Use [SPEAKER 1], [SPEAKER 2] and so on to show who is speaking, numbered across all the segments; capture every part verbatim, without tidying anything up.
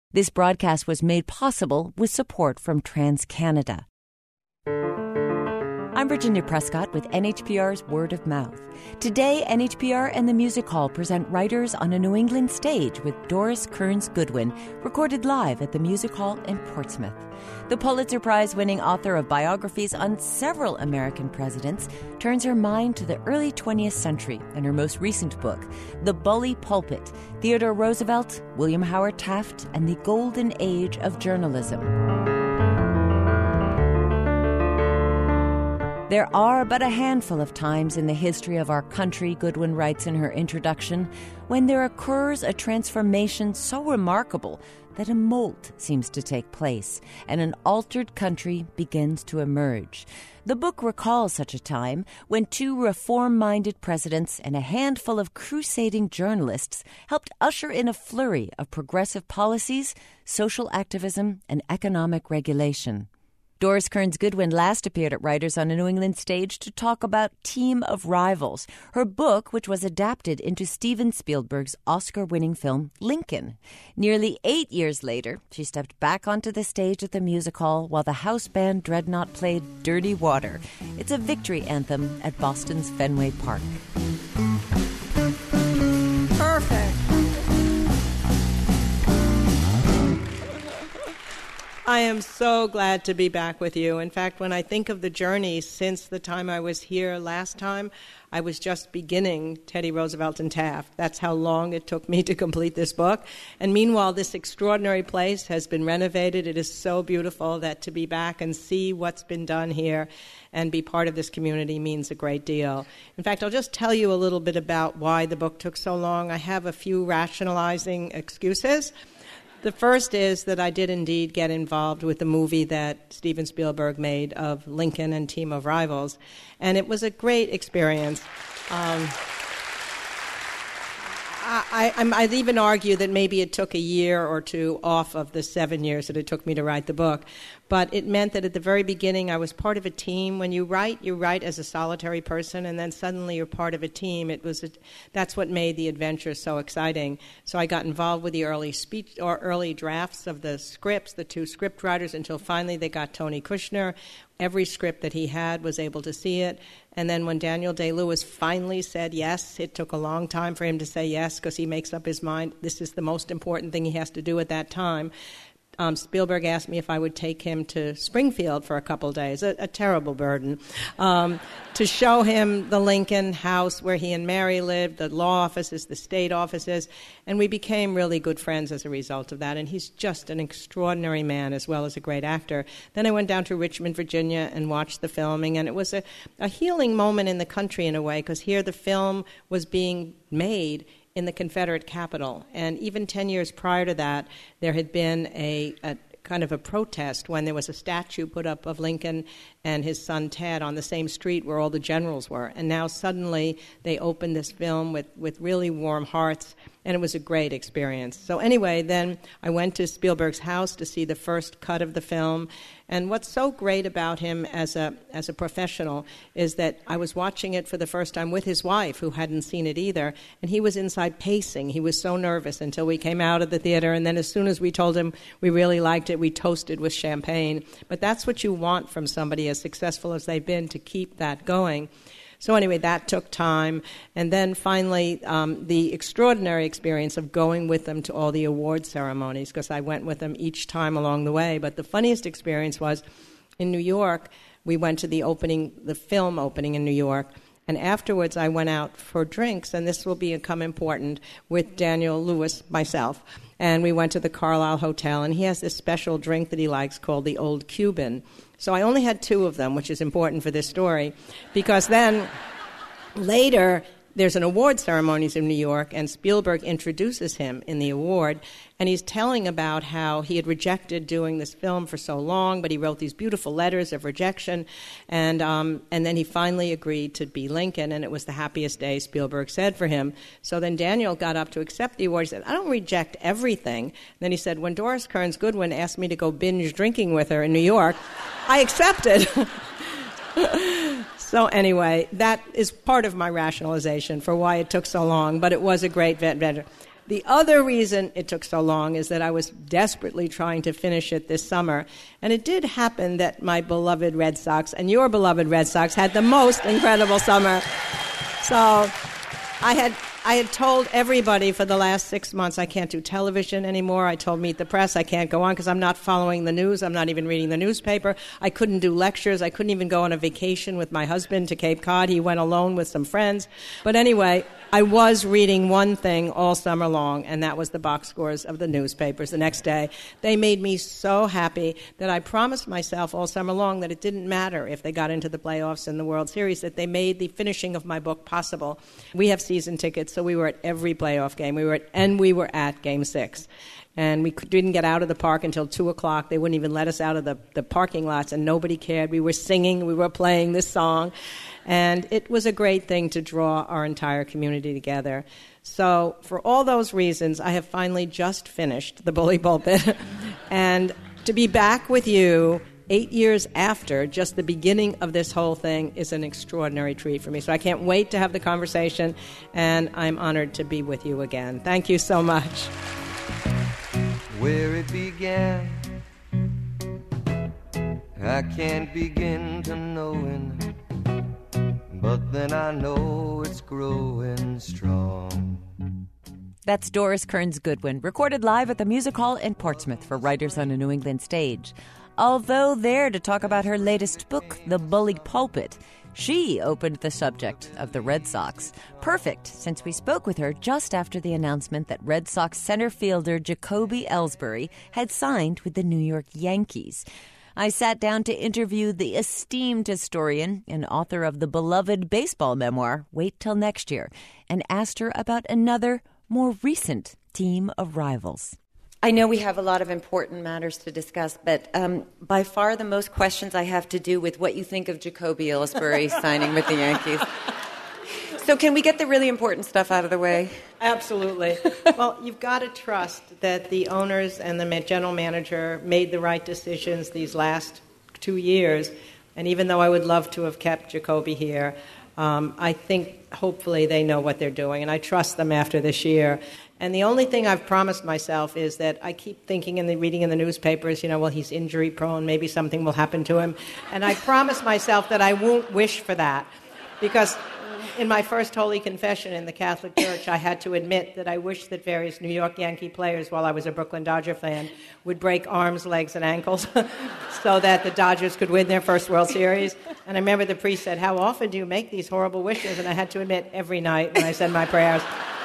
[SPEAKER 1] This broadcast was made possible with support from TransCanada. I'm Virginia Prescott with N H P R's Word of Mouth. Today, N H P R and the Music Hall present Writers on a New England Stage with Doris Kearns Goodwin, recorded live at the Music Hall in Portsmouth. The Pulitzer Prize-winning author of biographies on several American presidents turns her mind to the early twentieth century in her most recent book, The Bully Pulpit, Theodore Roosevelt, William Howard Taft, and the Golden Age of Journalism. There are but a handful of times in the history of our country, Goodwin writes in her introduction, when there occurs a transformation so remarkable that a molt seems to take place and an altered country begins to emerge. The book recalls such a time when two reform-minded presidents and a handful of crusading journalists helped usher in a flurry of progressive policies, social activism, and economic regulation. Doris Kearns Goodwin last appeared at Writers on a New England Stage to talk about Team of Rivals, her book, which was adapted into Steven Spielberg's Oscar-winning film Lincoln. Nearly eight years later, she stepped back onto the stage at the Music Hall while the house band Dreadnought played Dirty Water. It's a victory anthem at Boston's Fenway Park.
[SPEAKER 2] Perfect. I am so glad to be back with you. In fact, when I think of the journey since the time I was here last time, I was just beginning Teddy Roosevelt and Taft. That's how long it took me to complete this book. And meanwhile, this extraordinary place has been renovated. It is so beautiful that to be back and see what's been done here and be part of this community means a great deal. In fact, I'll just tell you a little bit about why the book took so long. I have a few rationalizing excuses. The first is that I did indeed get involved with the movie that Steven Spielberg made of Lincoln and Team of Rivals, and it was a great experience. Um, I, I, I'd even argue that maybe it took a year or two off of the seven years that it took me to write the book. But it meant that at the very beginning I was part of a team. When you write, you write as a solitary person, and then suddenly you're part of a team. It was a, that's what made the adventure so exciting. So I got involved with the early speech or early drafts of the scripts, the two script writers, until finally they got Tony Kushner. Every script that he had was able to see it. And then when Daniel Day-Lewis finally said yes, it took a long time for him to say yes because he makes up his mind. This is the most important thing he has to do at that time. Um, Spielberg asked me if I would take him to Springfield for a couple days, a, a terrible burden, um, to show him the Lincoln house where he and Mary lived, the law offices, the state offices, and we became really good friends as a result of that, and he's just an extraordinary man as well as a great actor. Then I went down to Richmond, Virginia, and watched the filming, and it was a, a healing moment in the country in a way, because here the film was being made in the Confederate capital. And even ten years prior to that, there had been a, a kind of a protest when there was a statue put up of Lincoln and his son Ted on the same street where all the generals were. And now suddenly they opened this film with, with really warm hearts, and it was a great experience. So anyway, then I went to Spielberg's house to see the first cut of the film. And what's so great about him as a as a professional is that I was watching it for the first time with his wife, who hadn't seen it either, and he was inside pacing. He was so nervous until we came out of the theater, and then as soon as we told him we really liked it, we toasted with champagne. But that's what you want from somebody as successful as they've been, to keep that going. So anyway, that took time. And then finally, um, the extraordinary experience of going with them to all the award ceremonies, because I went with them each time along the way. But the funniest experience was in New York. We went to the opening, the film opening in New York. And afterwards, I went out for drinks, and this will become important, with Daniel Lewis, myself. And we went to the Carlisle Hotel, and he has this special drink that he likes called the Old Cuban. So I only had two of them, which is important for this story, because then later there's an award ceremonies in New York, and Spielberg introduces him in the award, and he's telling about how he had rejected doing this film for so long, but he wrote these beautiful letters of rejection, and um, and then he finally agreed to be Lincoln, and it was the happiest day, Spielberg said, for him. So then Daniel got up to accept the award. He said, I don't reject everything. And then he said, when Doris Kearns Goodwin asked me to go binge drinking with her in New York, I accepted. So anyway, that is part of my rationalization for why it took so long, but it was a great adventure. The other reason it took so long is that I was desperately trying to finish it this summer. And it did happen that my beloved Red Sox and your beloved Red Sox had the most incredible summer. So I had I had told everybody for the last six months I can't do television anymore. I told Meet the Press I can't go on because I'm not following the news. I'm not even reading the newspaper. I couldn't do lectures. I couldn't even go on a vacation with my husband to Cape Cod. He went alone with some friends. But anyway, I was reading one thing all summer long, and that was the box scores of the newspapers the next day. They made me so happy that I promised myself all summer long that it didn't matter if they got into the playoffs in the World Series, that they made the finishing of my book possible. We have season tickets, so we were at every playoff game. We were at, and we were at Game Six. And we didn't get out of the park until two o'clock. They wouldn't even let us out of the, the parking lots, and nobody cared. We were singing. We were playing this song. And it was a great thing to draw our entire community together. So for all those reasons, I have finally just finished The Bully Pulpit. And to be back with you eight years after just the beginning of this whole thing is an extraordinary treat for me. So I can't wait to have the conversation, and I'm honored to be with you again. Thank you so much.
[SPEAKER 3] Where it began, I can't begin to knowing, but then I know it's growing strong.
[SPEAKER 1] That's Doris Kearns Goodwin, recorded live at the Music Hall in Portsmouth for Writers on a New England Stage. Although there to talk about her latest book, The Bully Pulpit, she opened the subject of the Red Sox. Perfect, since we spoke with her just after the announcement that Red Sox center fielder Jacoby Ellsbury had signed with the New York Yankees. I sat down to interview the esteemed historian and author of the beloved baseball memoir, Wait Till Next Year, and asked her about another, more recent team of rivals.
[SPEAKER 4] I know we have a lot of important matters to discuss, but um, by far the most questions I have to do with what you think of Jacoby Ellsbury signing with the Yankees. So can we get the really important stuff out of the way?
[SPEAKER 2] Absolutely. Well, you've got to trust that the owners and the general manager made the right decisions these last two years. And even though I would love to have kept Jacoby here, um, I think hopefully they know what they're doing. And I trust them after this year. And the only thing I've promised myself is that I keep thinking and reading in the newspapers, you know, well, he's injury prone, maybe something will happen to him. And I promise myself that I won't wish for that. Because in my first Holy Confession in the Catholic Church, I had to admit that I wish that various New York Yankee players, while I was a Brooklyn Dodger fan, would break arms, legs, and ankles so that the Dodgers could win their first World Series. And I remember the priest said, how often do you make these horrible wishes? And I had to admit, every night when I said my prayers.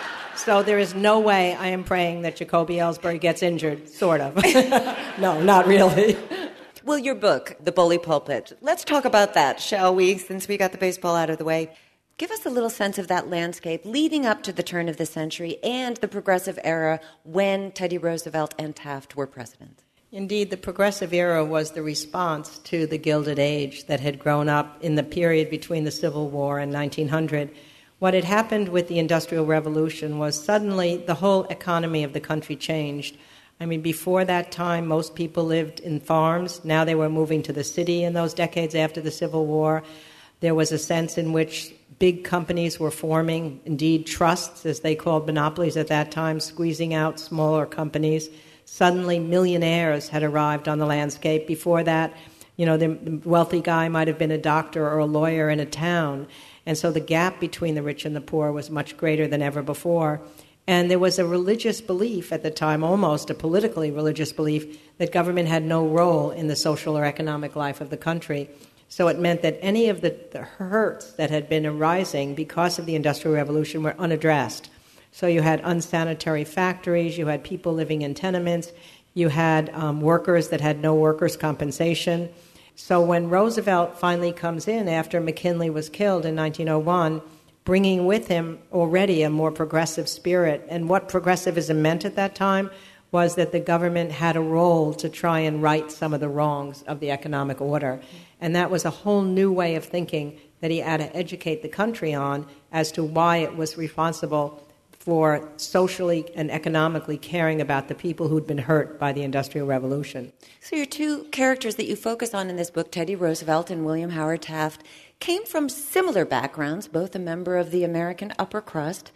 [SPEAKER 2] So there is no way I am praying that Jacoby Ellsbury gets injured, sort of. No, not really.
[SPEAKER 4] Well, your book, The Bully Pulpit, let's talk about that, shall we, since we got the baseball out of the way. Give us a little sense of that landscape leading up to the turn of the century and the progressive era when Teddy Roosevelt and Taft were president.
[SPEAKER 2] Indeed, the progressive era was the response to the Gilded Age that had grown up in the period between the Civil War and nineteen hundred. What had happened with the Industrial Revolution was suddenly the whole economy of the country changed. I mean, before that time, most people lived in farms. Now they were moving to the city in those decades after the Civil War. There was a sense in which big companies were forming, indeed trusts, as they called monopolies at that time, squeezing out smaller companies. Suddenly, millionaires had arrived on the landscape. Before that, you know, the wealthy guy might have been a doctor or a lawyer in a town. And so the gap between the rich and the poor was much greater than ever before. And there was a religious belief at the time, almost a politically religious belief, that government had no role in the social or economic life of the country. So it meant that any of the, the hurts that had been arising because of the Industrial Revolution were unaddressed. So you had unsanitary factories, you had people living in tenements, you had um, workers that had no workers' compensation. So when Roosevelt finally comes in after McKinley was killed in nineteen oh one, bringing with him already a more progressive spirit, and what progressivism meant at that time was that the government had a role to try and right some of the wrongs of the economic order. And that was a whole new way of thinking that he had to educate the country on as to why it was responsible for socially and economically caring about the people who'd been hurt by the Industrial Revolution.
[SPEAKER 4] So your two characters that you focus on in this book, Teddy Roosevelt and William Howard Taft, came from similar backgrounds, both a member of the American upper crust,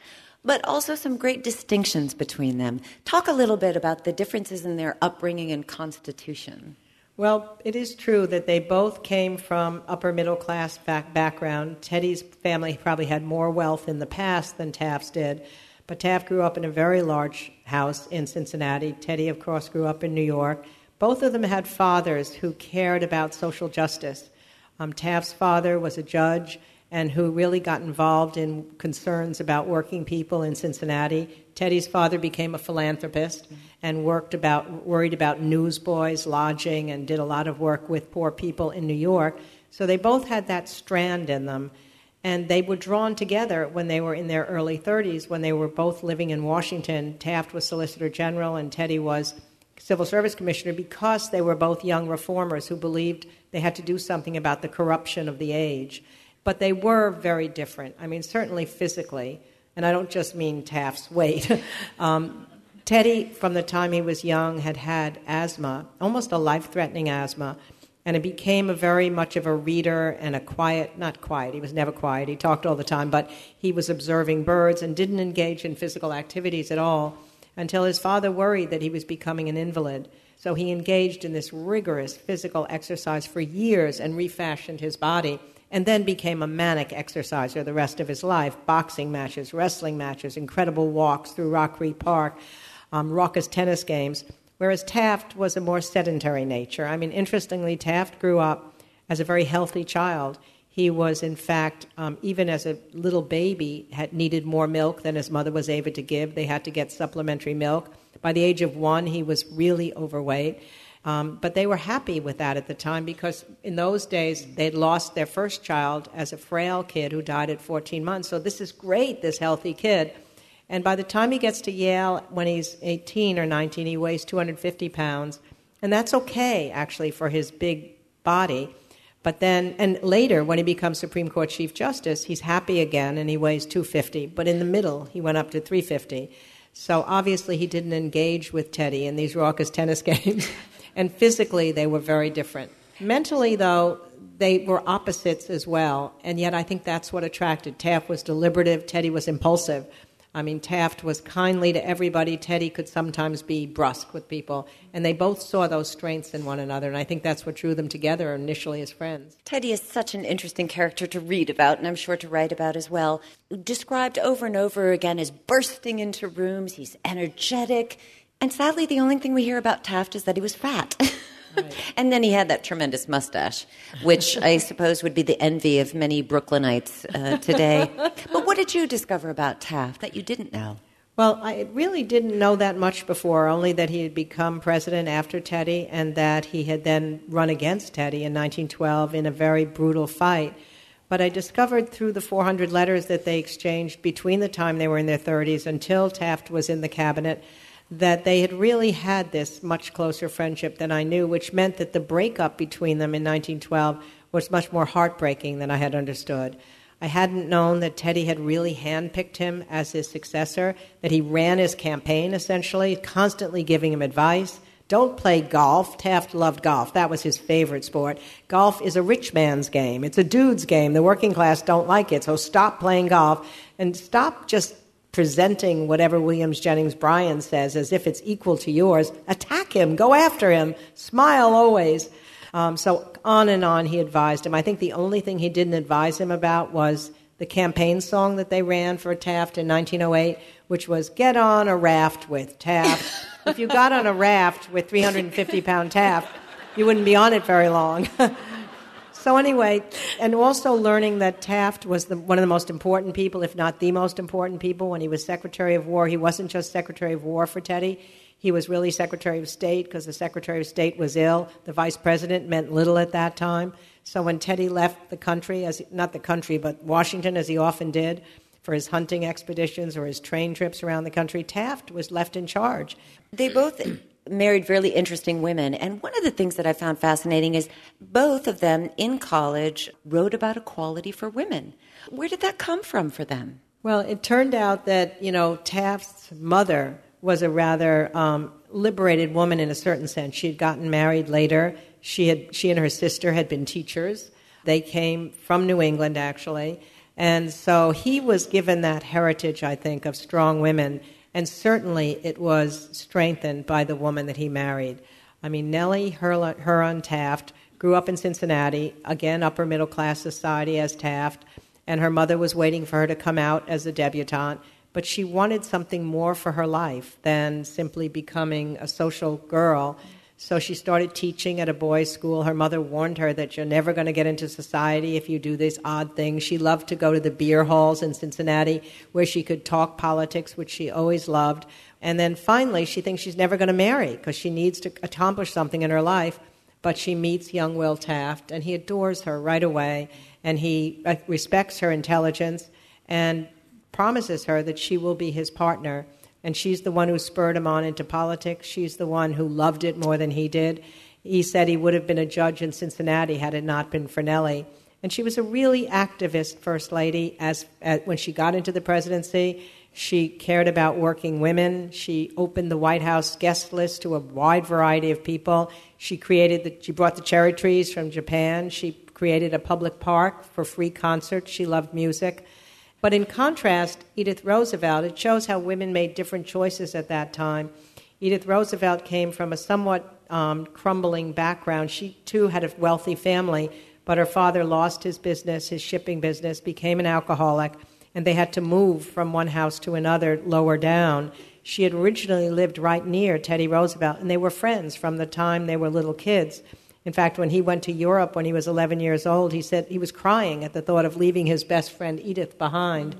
[SPEAKER 4] but also some great distinctions between them. Talk a little bit about the differences in their upbringing and constitution.
[SPEAKER 2] Well, it is true that they both came from upper middle class back background. Teddy's family probably had more wealth in the past than Taft's did, but Taft grew up in a very large house in Cincinnati. Teddy, of course, grew up in New York. Both of them had fathers who cared about social justice. Um, Taft's father was a judge and who really got involved in concerns about working people in Cincinnati. Teddy's father became a philanthropist and worked about, worried about newsboys, lodging, and did a lot of work with poor people in New York. So they both had that strand in them. And they were drawn together when they were in their early thirties, when they were both living in Washington. Taft was Solicitor General and Teddy was Civil Service Commissioner, because they were both young reformers who believed they had to do something about the corruption of the age. But they were very different. I mean, certainly physically, and I don't just mean Taft's weight. um, Teddy, from the time he was young, had had asthma, almost a life-threatening asthma, and it became a very much of a reader and a quiet, not quiet, he was never quiet, he talked all the time, but he was observing birds and didn't engage in physical activities at all until his father worried that he was becoming an invalid. So he engaged in this rigorous physical exercise for years and refashioned his body, and then became a manic exerciser the rest of his life. Boxing matches, wrestling matches, incredible walks through Rock Creek Park, um, raucous tennis games, whereas Taft was a more sedentary nature. I mean, interestingly, Taft grew up as a very healthy child. He was, in fact, um, even as a little baby, had needed more milk than his mother was able to give. They had to get supplementary milk. By the age of one, he was really overweight. Um, but they were happy with that at the time because in those days they'd lost their first child as a frail kid who died at fourteen months. So this is great, this healthy kid. And by the time he gets to Yale, when he's eighteen or nineteen, he weighs two hundred fifty pounds. And that's okay, actually, for his big body. But then, and later, when he becomes Supreme Court Chief Justice, he's happy again and he weighs two hundred fifty. But in the middle, he went up to three hundred fifty. So obviously he didn't engage with Teddy in these raucous tennis games. And physically, they were very different. Mentally, though, they were opposites as well. And yet I think that's what attracted. Taft was deliberative. Teddy was impulsive. I mean, Taft was kindly to everybody. Teddy could sometimes be brusque with people. And they both saw those strengths in one another. And I think that's what drew them together initially as friends.
[SPEAKER 4] Teddy is such an interesting character to read about, and I'm sure to write about as well. Described over and over again as bursting into rooms. He's energetic. And sadly, the only thing we hear about Taft is that he was fat. Right. And then he had that tremendous mustache, which I suppose would be the envy of many Brooklynites uh, today. But what did you discover about Taft that you didn't know?
[SPEAKER 2] Well, I really didn't know that much before, only that he had become president after Teddy and that he had then run against Teddy in nineteen twelve in a very brutal fight. But I discovered through the four hundred letters that they exchanged between the time they were in their thirties until Taft was in the cabinet that they had really had this much closer friendship than I knew, which meant that the breakup between them in nineteen twelve was much more heartbreaking than I had understood. I hadn't known that Teddy had really handpicked him as his successor, that he ran his campaign, essentially, constantly giving him advice. Don't play golf. Taft loved golf. That was his favorite sport. Golf is a rich man's game. It's a dude's game. The working class don't like it, so stop playing golf and stop just presenting whatever Williams Jennings Bryan says as if it's equal to yours. Attack him. Go after him. Smile always. Um, so on and on he advised him. I think the only thing he didn't advise him about was the campaign song that they ran for Taft in nineteen oh eight, which was Get on a Raft with Taft. If you got on a raft with three hundred fifty pound Taft, you wouldn't be on it very long. So anyway, and also learning that Taft was the, one of the most important people, if not the most important people, when he was Secretary of War. He wasn't just Secretary of War for Teddy. He was really Secretary of State because the Secretary of State was ill. The Vice President meant little at that time. So when Teddy left the country, as not the country, but Washington, as he often did, for his hunting expeditions or his train trips around the country, Taft was left in charge.
[SPEAKER 4] They both married really interesting women. And one of the things that I found fascinating is both of them in college wrote about equality for women. Where did that come from for them?
[SPEAKER 2] Well, it turned out that, you know, Taft's mother was a rather um, liberated woman in a certain sense. She had gotten married later. She had, she and her sister had been teachers. They came from New England, actually. And so he was given that heritage, I think, of strong women, and certainly it was strengthened by the woman that he married. I mean, Nellie Huron Taft grew up in Cincinnati, again, upper middle class society as Taft, and her mother was waiting for her to come out as a debutante, but she wanted something more for her life than simply becoming a social girl. So she started teaching at a boys' school. Her mother warned her that you're never going to get into society if you do these odd things. She loved to go to the beer halls in Cincinnati where she could talk politics, which she always loved. And then finally, she thinks she's never going to marry because she needs to accomplish something in her life. But she meets young Will Taft, and he adores her right away, and he respects her intelligence and promises her that she will be his partner. And she's the one who spurred him on into politics. She's the one who loved it more than he did. He said he would have been a judge in Cincinnati had it not been for Nellie. And she was a really activist first lady. As, as when she got into the presidency, she cared about working women. She opened the White House guest list to a wide variety of people. She created the, she brought the cherry trees from Japan. She created a public park for free concerts. She loved music. But in contrast, Edith Roosevelt, it shows how women made different choices at that time. Edith Roosevelt came from a somewhat um, crumbling background. She, too, had a wealthy family, but her father lost his business, his shipping business, became an alcoholic, and they had to move from one house to another lower down. She had originally lived right near Teddy Roosevelt, and they were friends from the time they were little kids. In fact, when he went to Europe when he was eleven years old, he said he was crying at the thought of leaving his best friend Edith behind.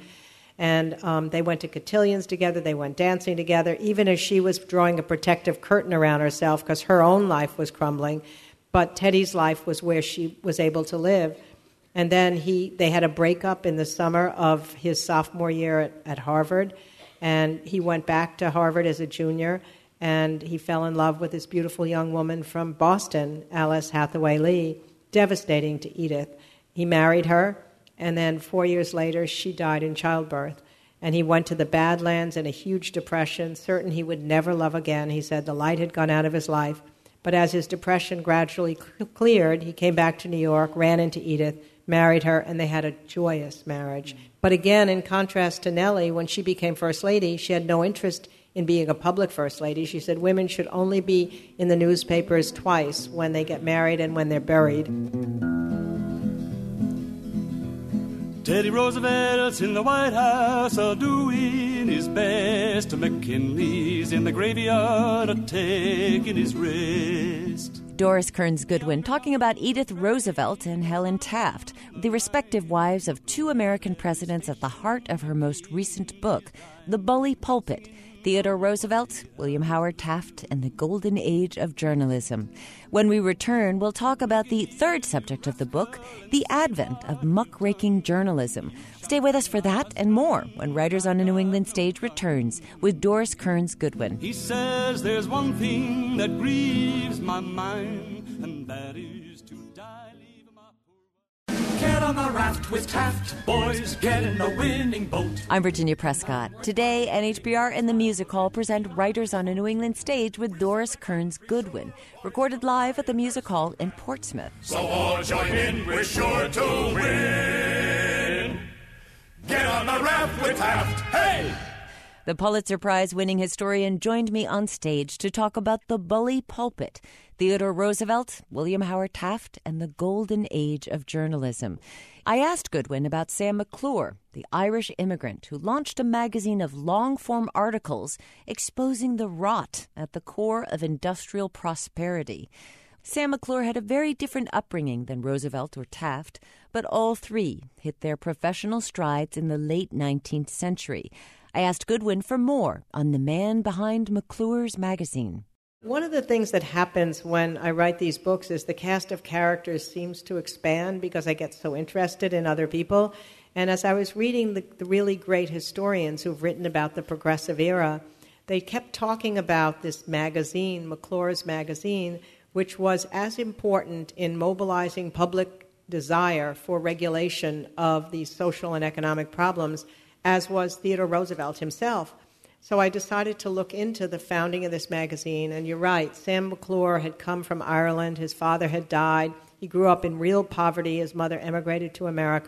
[SPEAKER 2] And um, they went to cotillions together, they went dancing together, even as she was drawing a protective curtain around herself because her own life was crumbling. But Teddy's life was where she was able to live. And then he, they had a breakup in the summer of his sophomore year at, at Harvard, and he went back to Harvard as a junior, and he fell in love with this beautiful young woman from Boston, Alice Hathaway Lee, devastating to Edith. He married her, and then four years later, she died in childbirth. And he went to the Badlands in a huge depression, certain he would never love again. He said the light had gone out of his life. But as his depression gradually cleared, he came back to New York, ran into Edith, married her, and they had a joyous marriage. But again, in contrast to Nellie, when she became First Lady, she had no interest in being a public First Lady. She said women should only be in the newspapers twice, when they get married and when they're buried.
[SPEAKER 5] Teddy Roosevelt's in the White House, a-doing his best. McKinley's in the graveyard, a-taking his rest.
[SPEAKER 1] Doris Kearns Goodwin talking about Edith Roosevelt and Helen Taft, the respective wives of two American presidents at the heart of her most recent book, The Bully Pulpit, Theodore Roosevelt, William Howard Taft, and the Golden Age of Journalism. When we return, we'll talk about the third subject of the book, the advent of muckraking journalism. Stay with us for that and more when Writers on a New England Stage returns with Doris Kearns Goodwin.
[SPEAKER 5] He says there's one thing that grieves my mind, and that is to die leaving my poor... Get on the raft with Taft, boys, get in the winning boat.
[SPEAKER 1] I'm Virginia Prescott. Today, N H B R and the Music Hall present Writers on a New England Stage with Doris Kearns Goodwin, recorded live at the Music Hall in Portsmouth.
[SPEAKER 5] So all join in, we're sure to win. Get on the raft with Taft, hey!
[SPEAKER 1] The Pulitzer Prize-winning historian joined me on stage to talk about The Bully Pulpit, Theodore Roosevelt, William Howard Taft, and the Golden Age of Journalism. I asked Goodwin about Sam McClure, the Irish immigrant who launched a magazine of long-form articles exposing the rot at the core of industrial prosperity. Sam McClure had a very different upbringing than Roosevelt or Taft, but all three hit their professional strides in the late nineteenth century. I asked Goodwin for more on the man behind McClure's magazine.
[SPEAKER 2] One of the things that happens when I write these books is the cast of characters seems to expand because I get so interested in other people. And as I was reading the, the really great historians who've written about the Progressive Era, they kept talking about this magazine, McClure's magazine, which was as important in mobilizing public desire for regulation of these social and economic problems as was Theodore Roosevelt himself. So I decided to look into the founding of this magazine, and you're right, Sam McClure had come from Ireland. His father had died. He grew up in real poverty. His mother emigrated to America.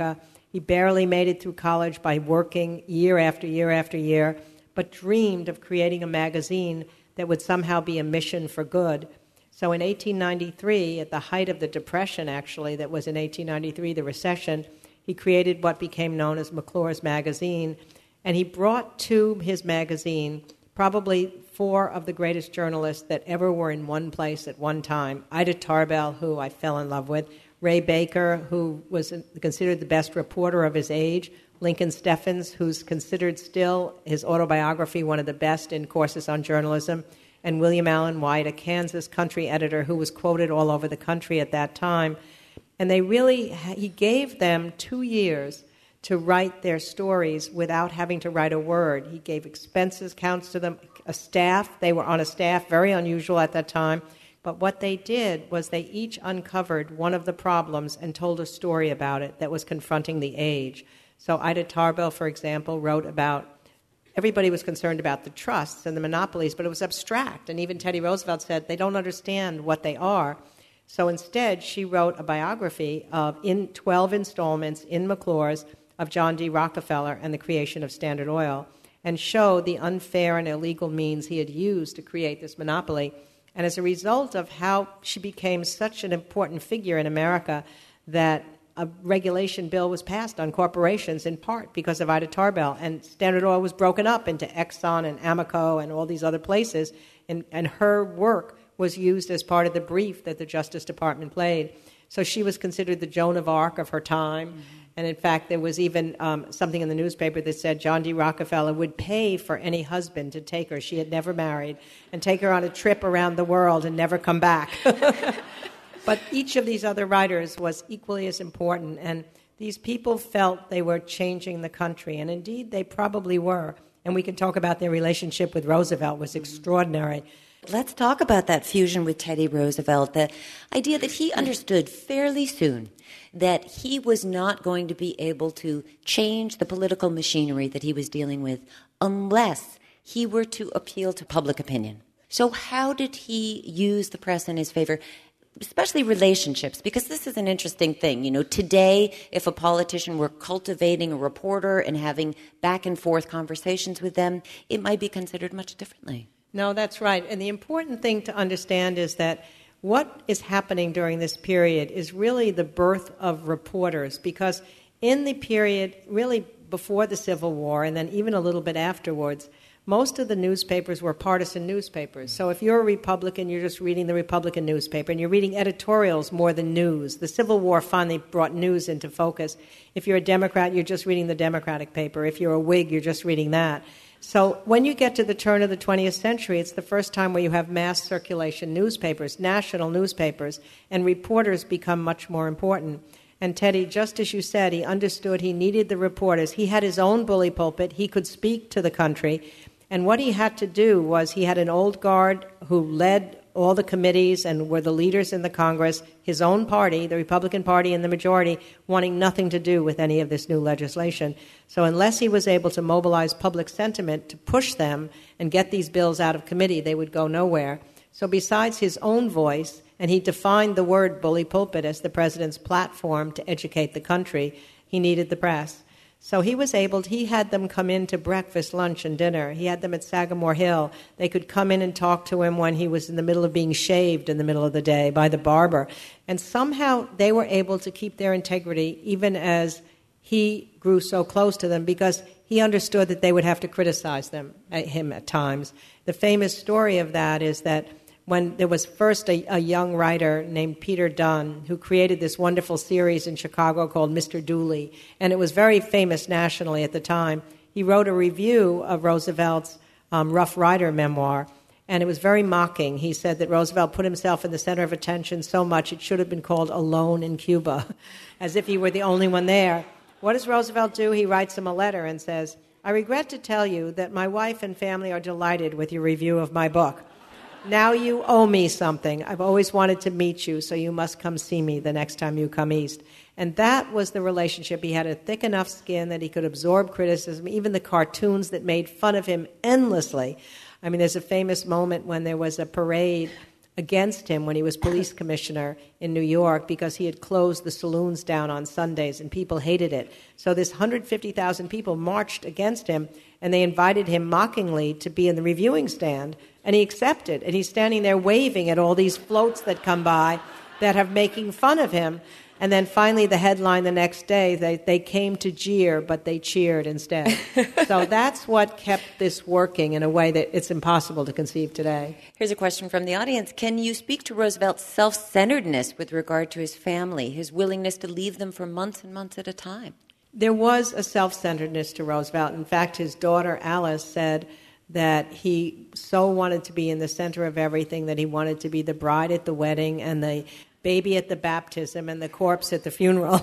[SPEAKER 2] He barely made it through college by working year after year after year, but dreamed of creating a magazine that would somehow be a mission for good. So in eighteen ninety-three, at the height of the Depression, actually, that was in eighteen ninety-three, the recession, he created what became known as McClure's Magazine, and he brought to his magazine probably four of the greatest journalists that ever were in one place at one time. Ida Tarbell, who I fell in love with, Ray Baker, who was considered the best reporter of his age, Lincoln Steffens, who's considered still his autobiography one of the best in courses on journalism, and William Allen White, a Kansas country editor who was quoted all over the country at that time. And they really, he gave them two years to write their stories without having to write a word. He gave expenses counts to them, a staff. They were on a staff, very unusual at that time. But what they did was they each uncovered one of the problems and told a story about it that was confronting the age. So Ida Tarbell, for example, wrote about, everybody was concerned about the trusts and the monopolies, but it was abstract. And even Teddy Roosevelt said they don't understand what they are. So instead, she wrote a biography of in twelve installments in McClure's of John D. Rockefeller and the creation of Standard Oil, and showed the unfair and illegal means he had used to create this monopoly. And as a result of how she became such an important figure in America, that a regulation bill was passed on corporations in part because of Ida Tarbell, and Standard Oil was broken up into Exxon and Amoco and all these other places, and, and her work was used as part of the brief that the Justice Department played. So she was considered the Joan of Arc of her time. Mm-hmm. And in fact, there was even um, something in the newspaper that said John D. Rockefeller would pay for any husband to take her, she had never married, and take her on a trip around the world and never come back. But each of these other writers was equally as important, and these people felt they were changing the country, and indeed they probably were. And we can talk about their relationship with Roosevelt was extraordinary.
[SPEAKER 4] Let's talk about that fusion with Teddy Roosevelt, the idea that he understood fairly soon that he was not going to be able to change the political machinery that he was dealing with unless he were to appeal to public opinion. So how did he use the press in his favor, especially relationships? Because this is an interesting thing. You know, today, if a politician were cultivating a reporter and having back and forth conversations with them, it might be considered much differently.
[SPEAKER 2] No, that's right. And the important thing to understand is that what is happening during this period is really the birth of reporters, because in the period really before the Civil War and then even a little bit afterwards, most of the newspapers were partisan newspapers. So if you're a Republican, you're just reading the Republican newspaper, and you're reading editorials more than news. The Civil War finally brought news into focus. If you're a Democrat, you're just reading the Democratic paper. If you're a Whig, you're just reading that. So when you get to the turn of the twentieth century, it's the first time where you have mass circulation newspapers, national newspapers, and reporters become much more important. And Teddy, just as you said, he understood he needed the reporters. He had his own bully pulpit. He could speak to the country. And what he had to do was he had an old guard who led all the committees and were the leaders in the Congress, his own party, the Republican Party in the majority, wanting nothing to do with any of this new legislation. So unless he was able to mobilize public sentiment to push them and get these bills out of committee, they would go nowhere. So besides his own voice, and he defined the word bully pulpit as the president's platform to educate the country, he needed the press. So he was able to, he had them come in to breakfast, lunch, and dinner. He had them at Sagamore Hill. They could come in and talk to him when he was in the middle of being shaved in the middle of the day by the barber. And somehow they were able to keep their integrity even as he grew so close to them, because he understood that they would have to criticize them, at him at times. The famous story of that is that when there was first a, a young writer named Peter Dunn who created this wonderful series in Chicago called Mister Dooley, and it was very famous nationally at the time. He wrote a review of Roosevelt's um, Rough Rider memoir, and it was very mocking. He said that Roosevelt put himself in the center of attention so much it should have been called Alone in Cuba, as if he were the only one there. What does Roosevelt do? He writes him a letter and says, "I regret to tell you that my wife and family are delighted with your review of my book. Now you owe me something. I've always wanted to meet you, so you must come see me the next time you come east." And that was the relationship. He had a thick enough skin that he could absorb criticism, even the cartoons that made fun of him endlessly. I mean, there's a famous moment when there was a parade against him when he was police commissioner in New York because he had closed the saloons down on Sundays and people hated it. So this one hundred fifty thousand people marched against him and they invited him mockingly to be in the reviewing stand, and he accepted. And he's standing there waving at all these floats that come by that are making fun of him. And then finally the headline the next day, they, they came to jeer, but they cheered instead. So that's what kept this working in a way that it's impossible to conceive today.
[SPEAKER 4] Here's a question from the audience. Can you speak to Roosevelt's self-centeredness with regard to his family, his willingness to leave them for months and months at a time?
[SPEAKER 2] There was a self-centeredness to Roosevelt. In fact, his daughter Alice said that he so wanted to be in the center of everything, that he wanted to be the bride at the wedding and the baby at the baptism and the corpse at the funeral.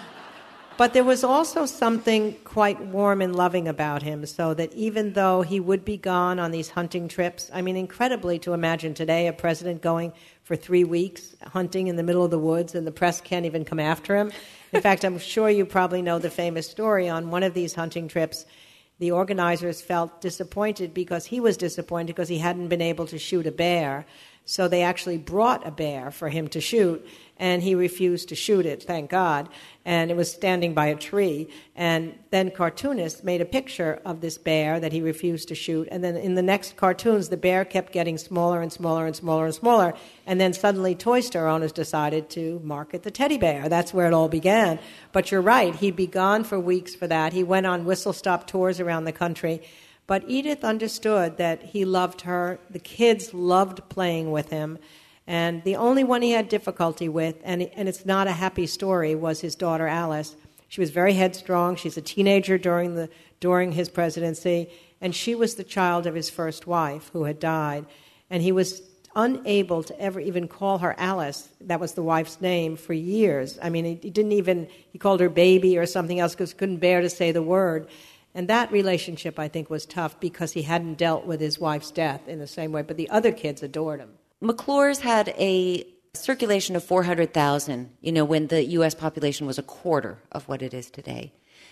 [SPEAKER 2] But there was also something quite warm and loving about him, so that even though he would be gone on these hunting trips, I mean, incredibly to imagine today a president going for three weeks hunting in the middle of the woods and the press can't even come after him. In fact, I'm sure you probably know the famous story. On one of these hunting trips, the organizers felt disappointed because he was disappointed because he hadn't been able to shoot a bear. So they actually brought a bear for him to shoot, and he refused to shoot it, thank God, and it was standing by a tree. And then cartoonists made a picture of this bear that he refused to shoot, and then in the next cartoons, the bear kept getting smaller and smaller and smaller and smaller, and then suddenly toy store owners decided to market the teddy bear. That's where it all began. But you're right, he'd be gone for weeks for that. He went on whistle-stop tours around the country. But Edith understood that he loved her. The kids loved playing with him. And the only one he had difficulty with, and, and it's not a happy story, was his daughter Alice. She was very headstrong. She's a teenager during the during his presidency. And she was the child of his first wife who had died. And he was unable to ever even call her Alice. That was the wife's name for years. I mean, he, he didn't even, he called her baby or something else because he couldn't bear to say the word. And that relationship, I think, was tough because he hadn't dealt with his wife's death in the same way. But the other kids adored him.
[SPEAKER 4] McClure's had a circulation of four hundred thousand, you know, when the U S population was a quarter of what it is today.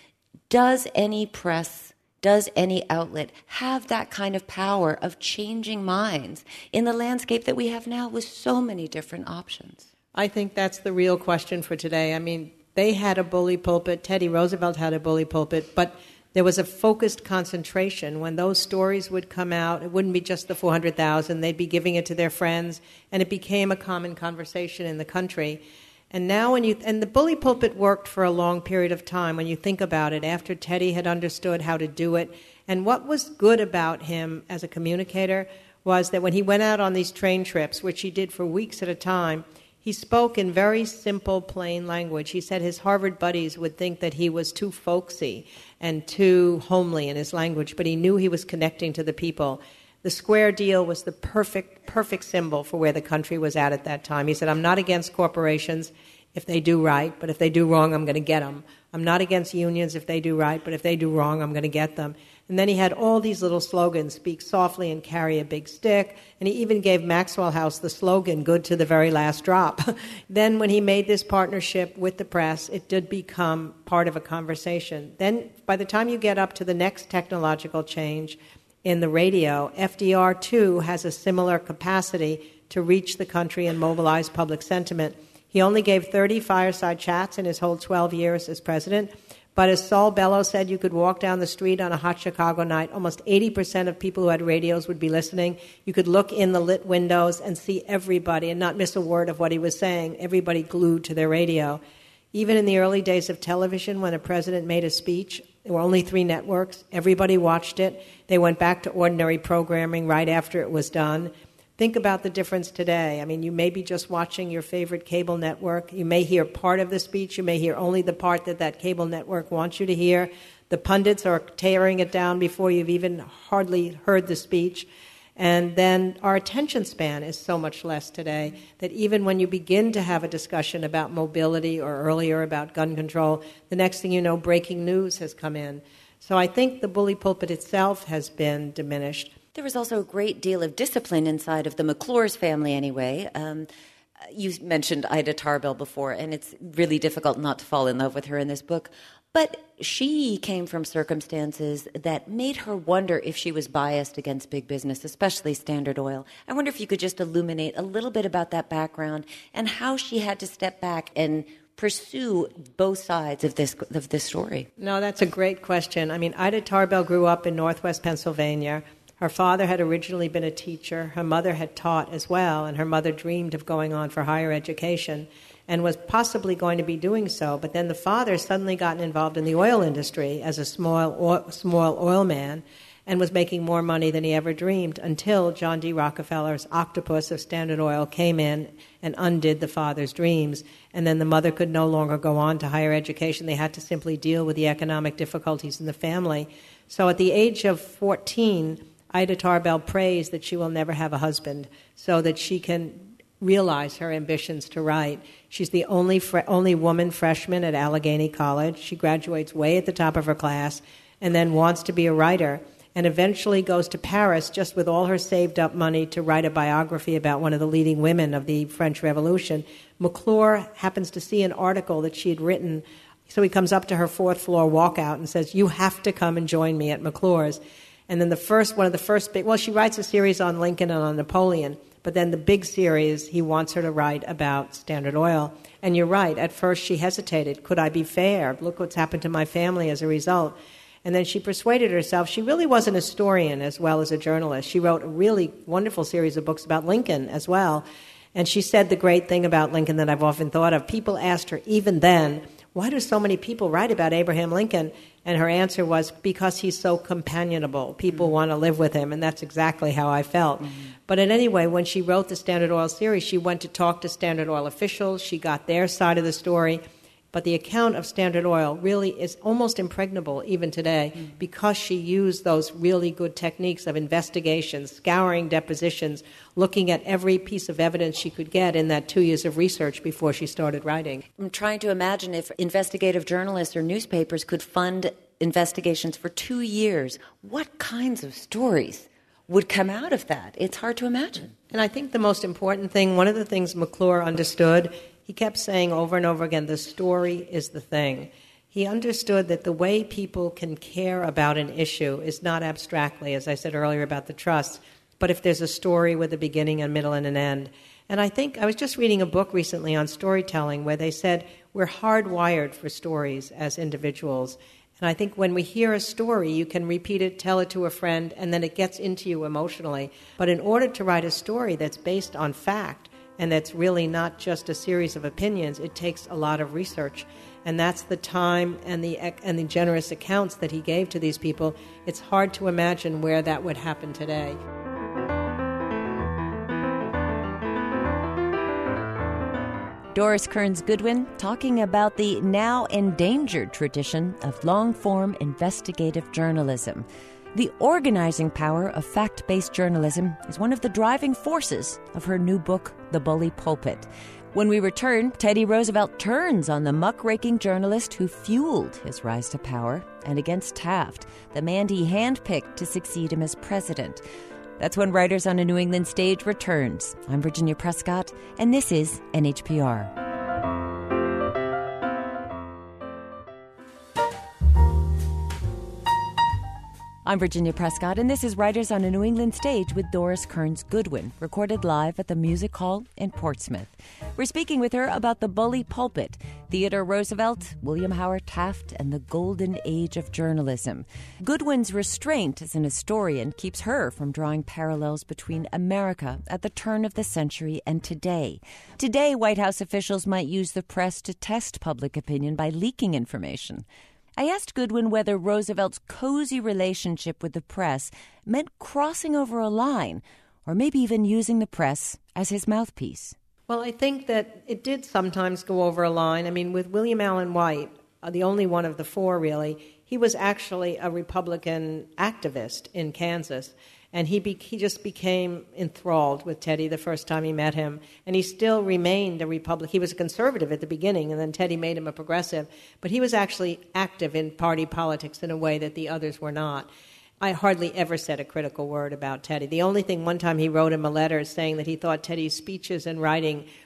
[SPEAKER 4] Does any press, does any outlet have that kind of power of changing minds in the landscape that we have now with so many different options?
[SPEAKER 2] I think that's the real question for today. I mean, they had a bully pulpit. Teddy Roosevelt had a bully pulpit. But there was a focused concentration. When those stories would come out, it wouldn't be just the four hundred thousand. They'd be giving it to their friends, and it became a common conversation in the country. And now when you and the bully pulpit worked for a long period of time when you think about it, after Teddy had understood how to do it. And what was good about him as a communicator was that when he went out on these train trips, which he did for weeks at a time, he spoke in very simple, plain language. He said his Harvard buddies would think that he was too folksy and too homely in his language, but he knew he was connecting to the people. The square deal was the perfect, perfect symbol for where the country was at at that time. He said, I'm not against corporations if they do right, but if they do wrong, I'm going to get them. I'm not against unions if they do right, but if they do wrong, I'm going to get them. And then he had all these little slogans, speak softly and carry a big stick. And he even gave Maxwell House the slogan, good to the very last drop. Then when he made this partnership with the press, it did become part of a conversation. Then by the time you get up to the next technological change in the radio, F D R too has a similar capacity to reach the country and mobilize public sentiment. He only gave thirty fireside chats in his whole twelve years as president. But as Saul Bellow said, you could walk down the street on a hot Chicago night. Almost eighty percent of people who had radios would be listening. You could look in the lit windows and see everybody and not miss a word of what he was saying. Everybody glued to their radio. Even in the early days of television, when a president made a speech, there were only three networks. Everybody watched it. They went back to ordinary programming right after it was done. Think about the difference today. I mean, you may be just watching your favorite cable network. You may hear part of the speech. You may hear only the part that that cable network wants you to hear. The pundits are tearing it down before you've even hardly heard the speech. And then our attention span is so much less today that even when you begin to have a discussion about mobility or earlier about gun control, the next thing you know, breaking news has come in. So I think the bully pulpit itself has been diminished.
[SPEAKER 4] There was also a great deal of discipline inside of the McClure's family anyway. Um, You mentioned Ida Tarbell before, and it's really difficult not to fall in love with her in this book. But she came from circumstances that made her wonder if she was biased against big business, especially Standard Oil. I wonder if you could just illuminate a little bit about that background and how she had to step back and pursue both sides of this of this story.
[SPEAKER 2] No, that's a great question. I mean, Ida Tarbell grew up in Northwest Pennsylvania. Her father had originally been a teacher. Her mother had taught as well, and her mother dreamed of going on for higher education and was possibly going to be doing so. But then the father suddenly gotten involved in the oil industry as a small oil, small oil man and was making more money than he ever dreamed until John D. Rockefeller's octopus of Standard Oil came in and undid the father's dreams. And then the mother could no longer go on to higher education. They had to simply deal with the economic difficulties in the family. So at the age of fourteen, Ida Tarbell prays that she will never have a husband so that she can realize her ambitions to write. She's the only fre- only woman freshman at Allegheny College. She graduates way at the top of her class and then wants to be a writer and eventually goes to Paris just with all her saved up money to write a biography about one of the leading women of the French Revolution. McClure happens to see an article that she had written, so he comes up to her fourth floor walkout and says, "You have to come and join me at McClure's." And then the first, one of the first big, well, she writes a series on Lincoln and on Napoleon, but then the big series, he wants her to write about Standard Oil. And you're right, at first she hesitated. Could I be fair? Look what's happened to my family as a result. And then she persuaded herself. She really was an historian as well as a journalist. She wrote a really wonderful series of books about Lincoln as well. And she said the great thing about Lincoln that I've often thought of. People asked her, even then, why do so many people write about Abraham Lincoln? And her answer was, because he's so companionable. People mm-hmm. want to live with him, and that's exactly how I felt. Mm-hmm. But in any way, when she wrote the Standard Oil series, she went to talk to Standard Oil officials. She got their side of the story. But the account of Standard Oil really is almost impregnable even today mm. because she used those really good techniques of investigation, scouring depositions, looking at every piece of evidence she could get in that two years of research before she started writing.
[SPEAKER 4] I'm trying to imagine if investigative journalists or newspapers could fund investigations for two years, what kinds of stories would come out of that? It's hard to imagine.
[SPEAKER 2] And I think the most important thing, one of the things McClure understood, he kept saying over and over again, the story is the thing. He understood that the way people can care about an issue is not abstractly, as I said earlier about the trusts, but if there's a story with a beginning, a middle, and an end. And I think, I was just reading a book recently on storytelling where they said we're hardwired for stories as individuals. And I think when we hear a story, you can repeat it, tell it to a friend, and then it gets into you emotionally. But in order to write a story that's based on fact, and that's really not just a series of opinions, it takes a lot of research. And that's the time and the and the generous accounts that he gave to these people. It's hard to imagine where that would happen today.
[SPEAKER 1] Doris Kearns Goodwin talking about the now endangered tradition of long-form investigative journalism. The organizing power of fact-based journalism is one of the driving forces of her new book, The Bully Pulpit. When we return, Teddy Roosevelt turns on the muckraking journalist who fueled his rise to power and against Taft, the man he handpicked to succeed him as president. That's when Writers on a New England Stage returns. I'm Virginia Prescott, and this is N H P R. I'm Virginia Prescott, and this is Writers on a New England Stage with Doris Kearns Goodwin, recorded live at the Music Hall in Portsmouth. We're speaking with her about The Bully Pulpit, Theodore Roosevelt, William Howard Taft, and the golden age of journalism. Goodwin's restraint as an historian keeps her from drawing parallels between America at the turn of the century and today. Today, White House officials might use the press to test public opinion by leaking information. I asked Goodwin whether Roosevelt's cozy relationship with the press meant crossing over a line, or maybe even using the press as his mouthpiece.
[SPEAKER 2] Well, I think that it did sometimes go over a line. I mean, with William Allen White, uh, the only one of the four, really, he was actually a Republican activist in Kansas. And he be- he just became enthralled with Teddy the first time he met him. And he still remained a Republican. He was a conservative at the beginning, and then Teddy made him a progressive. But he was actually active in party politics in a way that the others were not. I hardly ever said a critical word about Teddy. The only thing, one time he wrote him a letter saying that he thought Teddy's speeches and writing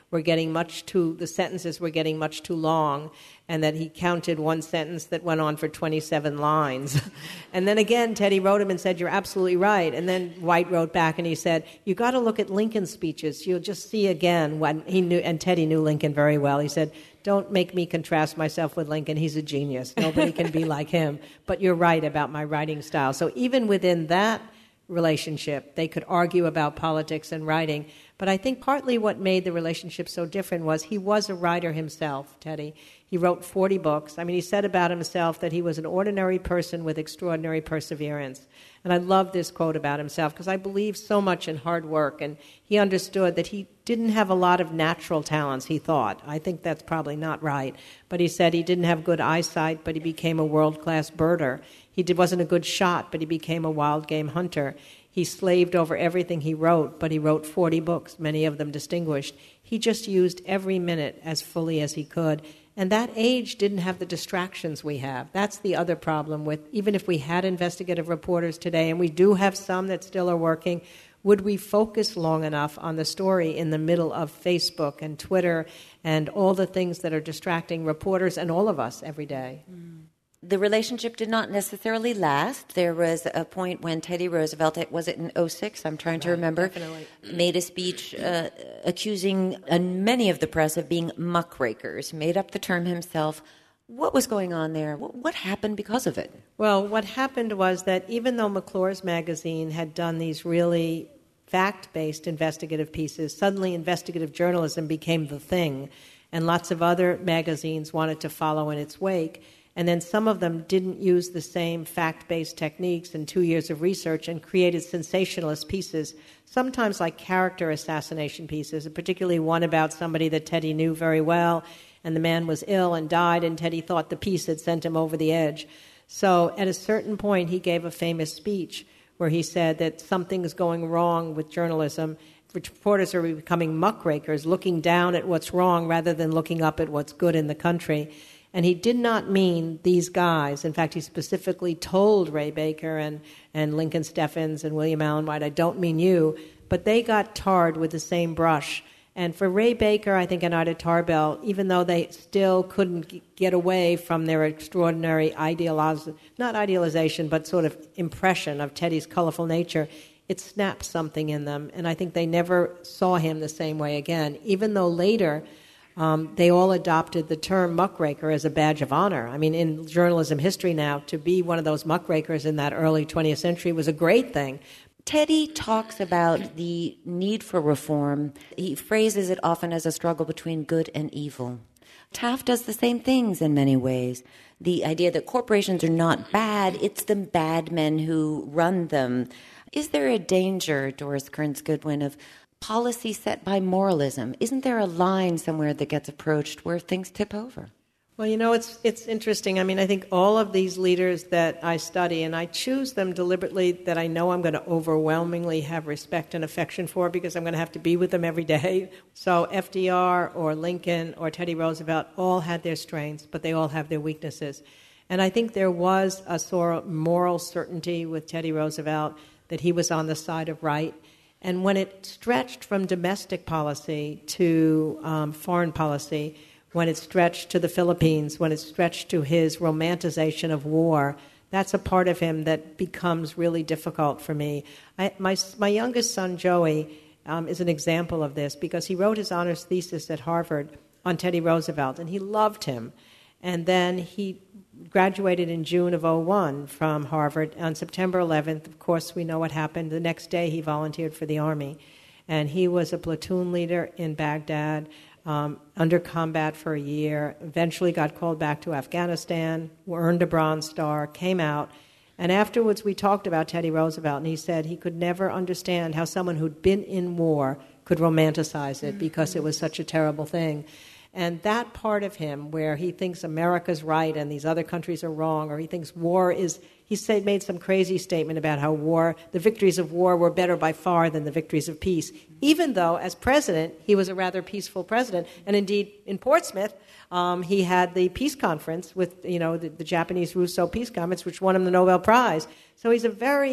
[SPEAKER 2] were getting much too, the sentences were getting much too long, and that he counted one sentence that went on for twenty-seven lines. And then again, Teddy wrote him and said, you're absolutely right. And then White wrote back and he said, you got to look at Lincoln's speeches. You'll just see again when he knew, and Teddy knew Lincoln very well. He said, don't make me contrast myself with Lincoln. He's a genius. Nobody can be like him. But you're right about my writing style. So even within that relationship, they could argue about politics and writing. But I think partly what made the relationship so different was he was a writer himself, Teddy. He wrote forty books. I mean, he said about himself that he was an ordinary person with extraordinary perseverance. And I love this quote about himself because I believe so much in hard work. And he understood that he didn't have a lot of natural talents, he thought. I think that's probably not right. But he said he didn't have good eyesight, but he became a world-class birder. He did, wasn't a good shot, but he became a wild game hunter. He slaved over everything he wrote, but he wrote forty books, many of them distinguished. He just used every minute as fully as he could. And that age didn't have the distractions we have. That's the other problem with, even if we had investigative reporters today, and we do have some that still are working, would we focus long enough on the story in the middle of Facebook and Twitter and all the things that are distracting reporters and all of us every day?
[SPEAKER 4] Mm. The relationship did not necessarily last. There was a point when Teddy Roosevelt, was it in oh six, I'm trying to remember,
[SPEAKER 2] Definitely.
[SPEAKER 4] made a speech uh, accusing uh, many of the press of being muckrakers, made up the term himself. What was going on there? What, what happened because of it?
[SPEAKER 2] Well, what happened was that even though McClure's magazine had done these really fact-based investigative pieces, suddenly investigative journalism became the thing, and lots of other magazines wanted to follow in its wake. And then some of them didn't use the same fact-based techniques and two years of research and created sensationalist pieces, sometimes like character assassination pieces, and particularly one about somebody that Teddy knew very well, and the man was ill and died, and Teddy thought the piece had sent him over the edge. So at a certain point, he gave a famous speech where he said that something's going wrong with journalism. Reporters are becoming muckrakers, looking down at what's wrong rather than looking up at what's good in the country. And he did not mean these guys. In fact, he specifically told Ray Baker and, and Lincoln Steffens and William Allen White, I don't mean you, but they got tarred with the same brush. And for Ray Baker, I think, and Ida Tarbell, even though they still couldn't get away from their extraordinary idealiz- not idealization, but sort of impression of Teddy's colorful nature, it snapped something in them. And I think they never saw him the same way again, even though later Um, they all adopted the term muckraker as a badge of honor. I mean, in journalism history now, to be one of those muckrakers in that early twentieth century was a great thing.
[SPEAKER 4] Teddy talks about the need for reform. He phrases it often as a struggle between good and evil. Taft does the same things in many ways. The idea that corporations are not bad, it's the bad men who run them. Is there a danger, Doris Kearns Goodwin, of policy set by moralism? Isn't there a line somewhere that gets approached where things tip over?
[SPEAKER 2] Well, you know, it's it's interesting. I mean, I think all of these leaders that I study, and I choose them deliberately that I know I'm going to overwhelmingly have respect and affection for because I'm going to have to be with them every day. So F D R or Lincoln or Teddy Roosevelt all had their strengths, but they all have their weaknesses. And I think there was a sort of moral certainty with Teddy Roosevelt that he was on the side of right. And when it stretched from domestic policy to um, foreign policy, when it stretched to the Philippines, when it stretched to his romanticization of war, that's a part of him that becomes really difficult for me. I, my, my youngest son, Joey, um, is an example of this because he wrote his honors thesis at Harvard on Teddy Roosevelt, and he loved him. And then he graduated in June of oh one from Harvard. On September eleventh, of course, we know what happened. The next day, he volunteered for the Army. And he was a platoon leader in Baghdad, um, under combat for a year, eventually got called back to Afghanistan, earned a Bronze Star, came out. And afterwards, we talked about Teddy Roosevelt, and he said he could never understand how someone who'd been in war could romanticize it because it was such a terrible thing. And that part of him where he thinks America's right and these other countries are wrong, or he thinks war is, he said, made some crazy statement about how war, the victories of war were better by far than the victories of peace, even though as president, he was a rather peaceful president. And indeed, in Portsmouth, um, he had the peace conference with, you know, the, the Japanese Russo Peace Conference, which won him the Nobel Prize. So he's a very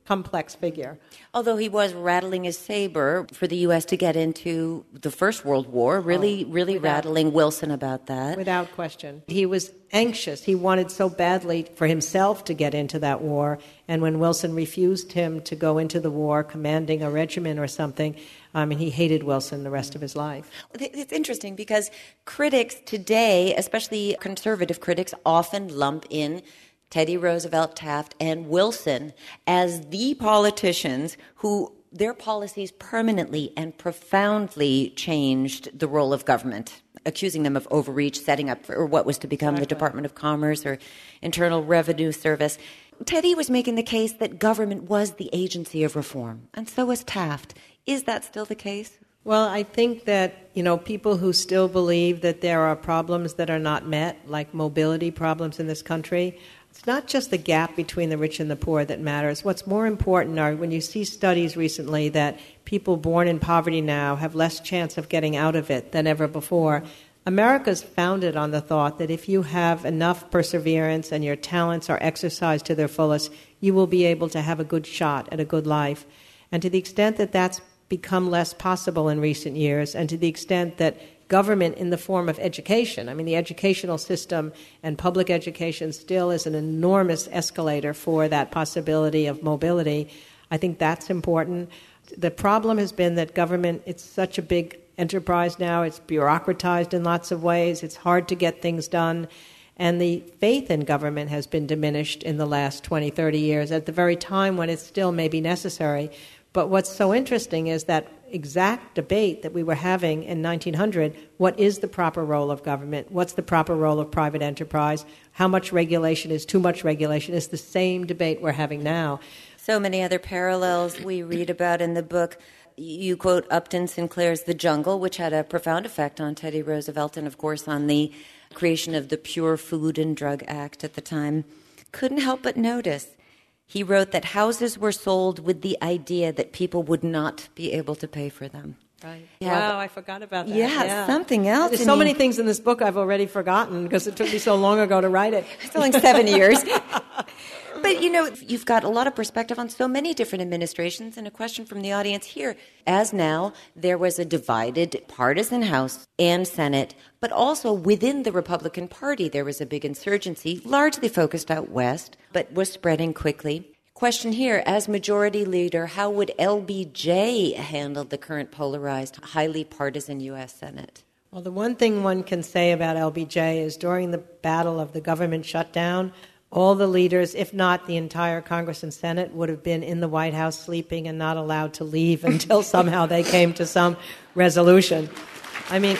[SPEAKER 2] complex figure.
[SPEAKER 4] Although he was rattling his saber for the U S to get into the First World War, really, oh, really without, rattling Wilson about that.
[SPEAKER 2] Without question. He was anxious. He wanted so badly for himself to get into that war, and when Wilson refused him to go into the war commanding a regiment or something, I mean, he hated Wilson the rest of his life.
[SPEAKER 4] It's interesting because critics today, especially conservative critics, often lump in Teddy Roosevelt, Taft, and Wilson as the politicians who their policies permanently and profoundly changed the role of government, accusing them of overreach, setting up for what was to become exactly. the Department of Commerce or Internal Revenue Service. Teddy was making the case that government was the agency of reform, and so was Taft. Is that still the case?
[SPEAKER 2] Well, I think that, you know, people who still believe that there are problems that are not met, like mobility problems in this country, it's not just the gap between the rich and the poor that matters. What's more important are when you see studies recently that people born in poverty now have less chance of getting out of it than ever before. America's founded on the thought that if you have enough perseverance and your talents are exercised to their fullest, you will be able to have a good shot at a good life. And to the extent that that's become less possible in recent years, and to the extent that government in the form of education, I mean, the educational system and public education still is an enormous escalator for that possibility of mobility, I think that's important. The problem has been that government, it's such a big enterprise now, it's bureaucratized in lots of ways, it's hard to get things done, and the faith in government has been diminished in the last twenty, thirty years at the very time when it still may be necessary. But what's so interesting is that exact debate that we were having in nineteen hundred, what is the proper role of government? What's the proper role of private enterprise? How much regulation is too much regulation? Is the same debate we're having now.
[SPEAKER 4] So many other parallels we read about in the book. You quote Upton Sinclair's The Jungle, which had a profound effect on Teddy Roosevelt and, of course, on the creation of the Pure Food and Drug Act at the time. Couldn't help but notice. He wrote that houses were sold with the idea that people would not be able to pay for them.
[SPEAKER 2] Right. Wow, I forgot about that.
[SPEAKER 4] Yeah, yeah. something else.
[SPEAKER 2] There's so many things in this book I've already forgotten because it took me so long ago to write it.
[SPEAKER 4] It's only seven years. But, you know, you've got a lot of perspective on so many different administrations, and a question from the audience here. As now, there was a divided partisan House and Senate, but also within the Republican Party, there was a big insurgency, largely focused out west, but was spreading quickly. Question here, as majority leader, how would L B J handle the current polarized, highly partisan U S Senate?
[SPEAKER 2] Well, the one thing one can say about L B J is during the battle of the government shutdown, all the leaders, if not the entire Congress and Senate, would have been in the White House sleeping and not allowed to leave until somehow they came to some resolution. I mean,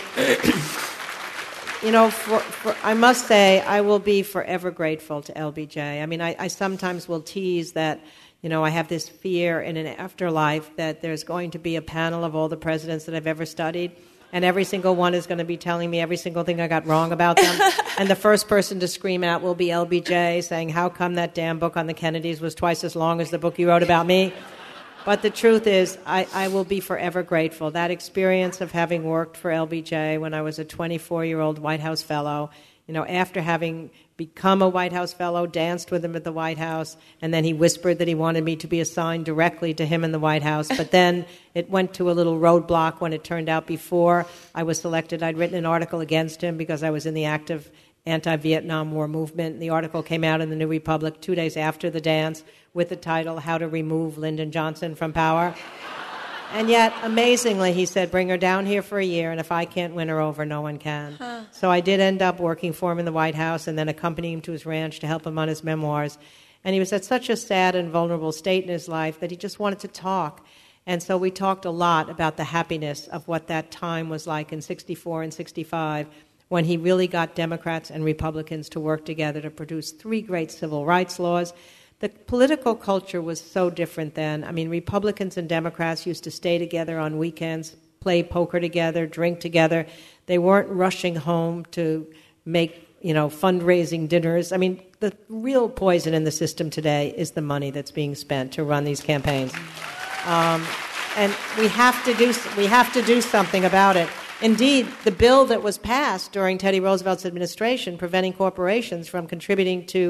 [SPEAKER 2] you know, for, for, I must say I will be forever grateful to L B J. I mean, I, I sometimes will tease that, you know, I have this fear in an afterlife that there's going to be a panel of all the presidents that I've ever studied, and every single one is going to be telling me every single thing I got wrong about them. And the first person to scream out will be L B J, saying, how come that damn book on the Kennedys was twice as long as the book you wrote about me? But the truth is, I, I will be forever grateful. That experience of having worked for L B J when I was a twenty-four-year-old White House fellow, you know, after having become a White House fellow, danced with him at the White House, and then he whispered that he wanted me to be assigned directly to him in the White House. But then it went to a little roadblock when it turned out before I was selected. I'd written an article against him because I was in the active anti-Vietnam War movement. The article came out in the New Republic two days after the dance with the title, How to Remove Lyndon Johnson from Power. And yet, amazingly, he said, bring her down here for a year, and if I can't win her over, no one can. Huh. So I did end up working for him in the White House and then accompanying him to his ranch to help him on his memoirs. And he was at such a sad and vulnerable state in his life that he just wanted to talk. And so we talked a lot about the happiness of what that time was like in sixty-four and sixty-five, when he really got Democrats and Republicans to work together to produce three great civil rights laws. The political culture was so different then. I mean, Republicans and Democrats used to stay together on weekends, play poker together, drink together. They weren't rushing home to make, you know, fundraising dinners. I mean, the real poison in the system today is the money that's being spent to run these campaigns. Um, and we have to do we have to do something about it. Indeed, the bill that was passed during Teddy Roosevelt's administration, preventing corporations from contributing to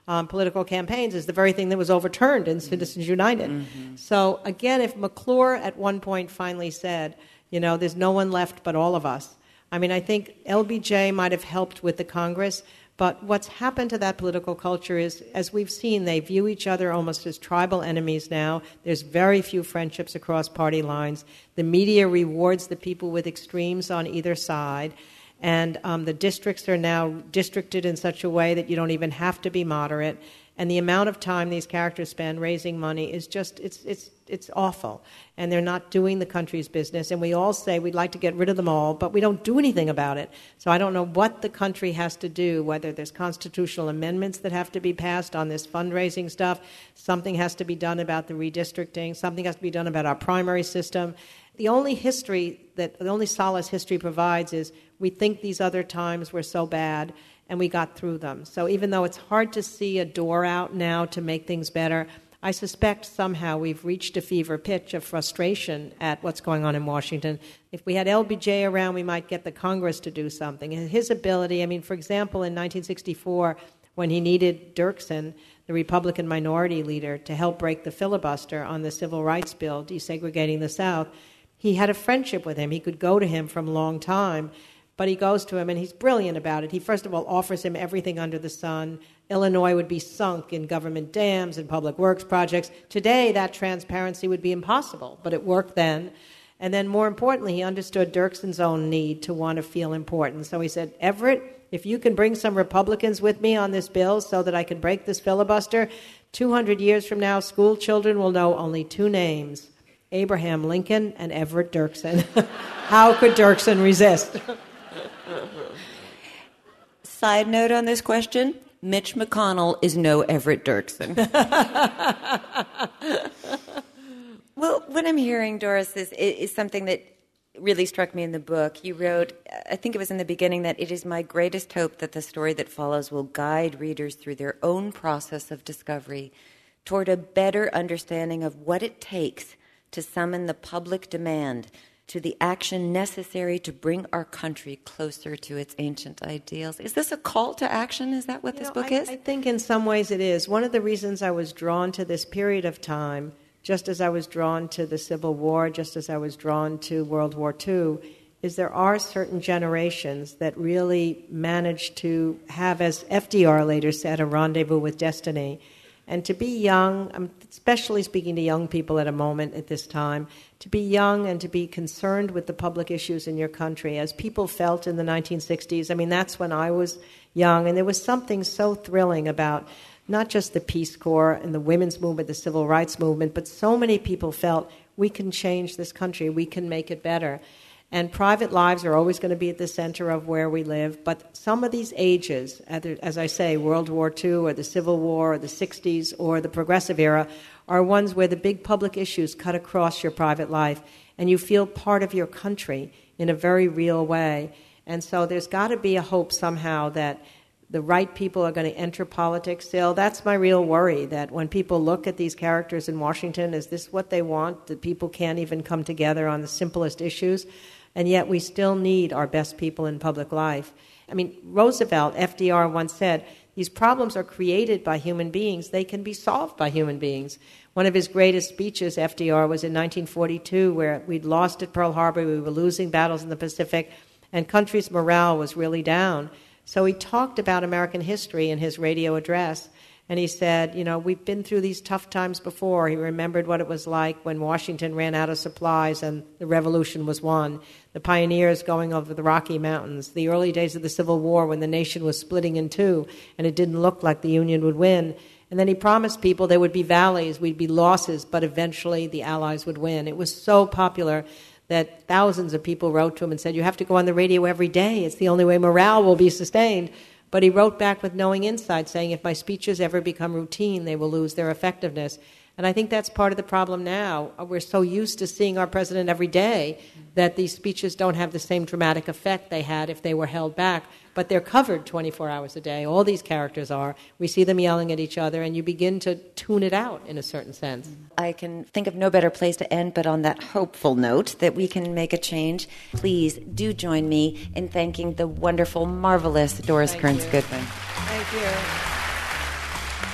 [SPEAKER 2] um, political campaigns is the very thing that was overturned in Citizens United. Mm-hmm. So again, if McClure at one point finally said, you know, there's no one left but all of us, I mean, I think L B J might have helped with the Congress, but what's happened to that political culture is, as we've seen, they view each other almost as tribal enemies now. There's very few friendships across party lines. The media rewards the people with extremes on either side. And um, the districts are now districted in such a way that you don't even have to be moderate. And the amount of time these characters spend raising money is just, it's it's it's awful. And they're not doing the country's business. And we all say we'd like to get rid of them all, but we don't do anything about it. So I don't know what the country has to do, whether there's constitutional amendments that have to be passed on this fundraising stuff, something has to be done about the redistricting, something has to be done about our primary system. The only history that, the only solace history provides is we think these other times were so bad and we got through them. So even though it's hard to see a door out now to make things better, I suspect somehow we've reached a fever pitch of frustration at what's going on in Washington. If we had L B J around, we might get the Congress to do something. And his ability, I mean, for example, in nineteen sixty-four, when he needed Dirksen, the Republican minority leader, to help break the filibuster on the Civil Rights Bill, desegregating the South, he had a friendship with him. He could go to him from a long time. But he goes to him, and he's brilliant about it. He, first of all, offers him everything under the sun. Illinois would be sunk in government dams and public works projects. Today, that transparency would be impossible, but it worked then. And then, more importantly, he understood Dirksen's own need to want to feel important. So he said, Everett, if you can bring some Republicans with me on this bill so that I can break this filibuster, two hundred years from now, school children will know only two names, Abraham Lincoln and Everett Dirksen. How could Dirksen resist?
[SPEAKER 4] Side note on this question, Mitch McConnell is no Everett Dirksen. Well, what I'm hearing, Doris, is, is something that really struck me in the book. You wrote, I think it was in the beginning, that it is my greatest hope that the story that follows will guide readers through their own process of discovery toward a better understanding of what it takes to summon the public demand to the action necessary to bring our country closer to its ancient ideals. Is this a call to action? Is that what you this know, book
[SPEAKER 2] I,
[SPEAKER 4] is?
[SPEAKER 2] I think in some ways it is. One of the reasons I was drawn to this period of time, just as I was drawn to the Civil War, just as I was drawn to World War Two, is there are certain generations that really managed to have, as F D R later said, a rendezvous with destiny. And to be young, I'm especially speaking to young people at a moment at this time, to be young and to be concerned with the public issues in your country, as people felt in the nineteen sixties. I mean, that's when I was young, and there was something so thrilling about not just the Peace Corps and the women's movement, the civil rights movement, but so many people felt we can change this country, we can make it better. And private lives are always going to be at the center of where we live. But some of these ages, as I say, World War Two or the Civil War or the sixties or the Progressive Era, are ones where the big public issues cut across your private life and you feel part of your country in a very real way. And so there's got to be a hope somehow that the right people are going to enter politics still. That's my real worry, that when people look at these characters in Washington, is this what they want? That people can't even come together on the simplest issues? And yet we still need our best people in public life. I mean, Roosevelt, F D R once said, these problems are created by human beings. They can be solved by human beings. One of his greatest speeches, F D R, was in nineteen forty-two, where we'd lost at Pearl Harbor, we were losing battles in the Pacific, and country's morale was really down. So he talked about American history in his radio address, and he said, you know, we've been through these tough times before. He remembered what it was like when Washington ran out of supplies and the Revolution was won, the pioneers going over the Rocky Mountains, the early days of the Civil War when the nation was splitting in two and it didn't look like the Union would win. And then he promised people there would be valleys, we'd be losses, but eventually the Allies would win. It was so popular that thousands of people wrote to him and said, you have to go on the radio every day. It's the only way morale will be sustained. But he wrote back with knowing insight, saying, if my speeches ever become routine, they will lose their effectiveness. And I think that's part of the problem now. We're so used to seeing our president every day that these speeches don't have the same dramatic effect they had if they were held back. But they're covered twenty-four hours a day. All these characters are. We see them yelling at each other, and you begin to tune it out in a certain sense.
[SPEAKER 4] I can think of no better place to end but on that hopeful note that we can make a change. Please do join me in thanking the wonderful, marvelous Doris Kearns Goodwin.
[SPEAKER 2] Thank you.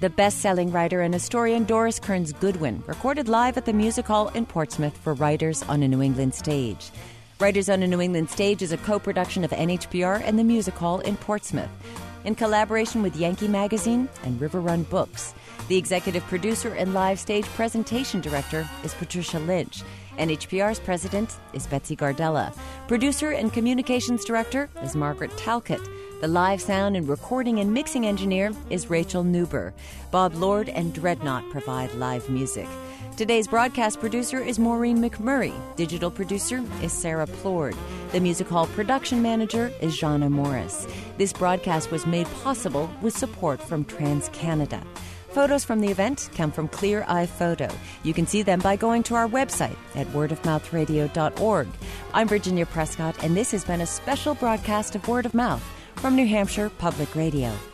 [SPEAKER 1] The best-selling writer and historian Doris Kearns Goodwin recorded live at the Music Hall in Portsmouth for Writers on a New England Stage. Writers on a New England Stage is a co-production of N H P R and the Music Hall in Portsmouth, in collaboration with Yankee Magazine and River Run Books. The executive producer and live stage presentation director is Patricia Lynch. N H P R's president is Betsy Gardella. Producer and communications director is Margaret Talcott. The live sound and recording and mixing engineer is Rachel Newber. Bob Lord and Dreadnought provide live music. Today's broadcast producer is Maureen McMurray. Digital producer is Sarah Plord. The Music Hall production manager is Jana Morris. This broadcast was made possible with support from TransCanada. Photos from the event come from Clear Eye Photo. You can see them by going to our website at word of mouth radio dot org. I'm Virginia Prescott, and this has been a special broadcast of Word of Mouth from New Hampshire Public Radio.